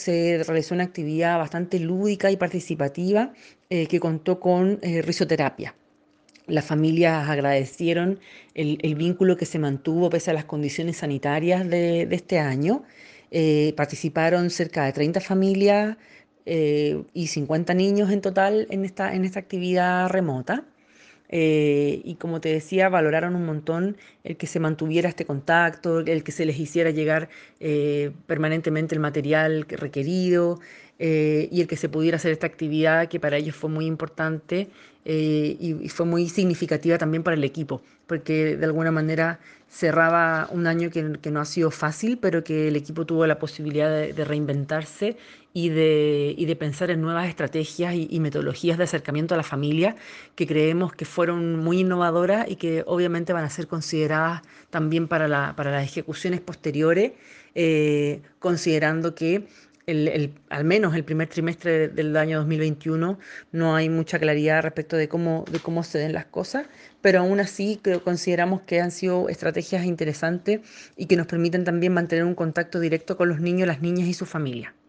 se realizó una actividad bastante lúdica y participativa que contó con risoterapia. Las familias agradecieron el vínculo que se mantuvo pese a las condiciones sanitarias de este año. Participaron cerca de 30 familias y 50 niños en total en esta actividad remota. Y como te decía, valoraron un montón el que se mantuviera este contacto, el que se les hiciera llegar permanentemente el material requerido y el que se pudiera hacer esta actividad que para ellos fue muy importante y fue muy significativa también para el equipo, porque de alguna manera cerraba un año que no ha sido fácil, pero que el equipo tuvo la posibilidad de reinventarse y de pensar en nuevas estrategias y metodologías de acercamiento a la familia que creemos que fueron muy innovadoras y que obviamente van a ser consideradas también para las ejecuciones posteriores, considerando que al menos el primer trimestre del año 2021 no hay mucha claridad respecto de cómo se den las cosas, pero aún así consideramos que han sido estrategias interesantes y que nos permiten también mantener un contacto directo con los niños, las niñas y su familia.